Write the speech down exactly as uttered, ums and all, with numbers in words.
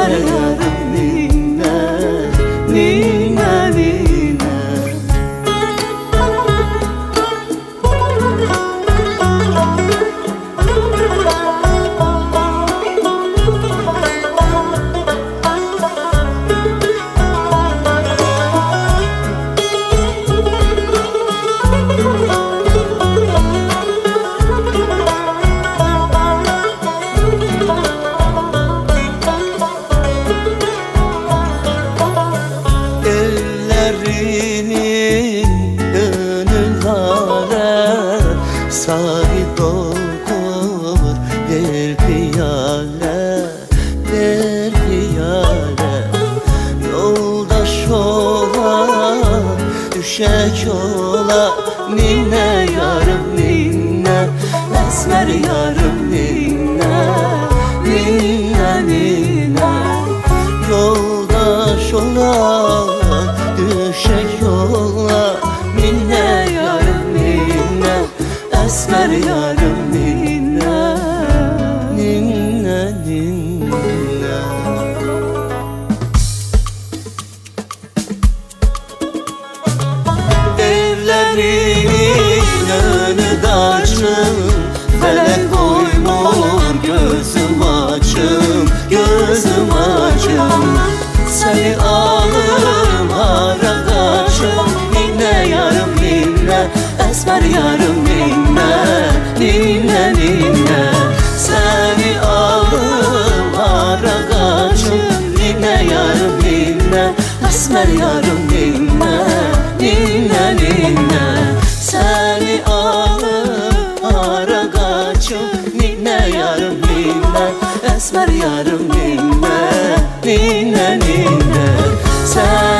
esmer yarım ninne, ninne, ninne. Ellerinin gönüllere sahi doldur bir piyale, bir piyale. Yoldaş ola, düşek ola, ninne yarım ninne, esmer yarım ninne, ninne, ninne. Yoldaş ola, düşek yola, ninne yarım ninne, esmer yarım ninne, ninne, ninne. Evlerinin önü daçım, felek koymur gözüm açım, gözüm açım. Seni alırım hara kaçım, ninne yarım ninne, esmer yarım ninne, ninne, ninne. Seni alırım hara kaçım, ninne yarım ninne, esmer yarım ninne, ninne, ninne. Seni alırım hara kaçım, ninne yarım ninne, esmer yarım ninne, ninne, ninne. Sen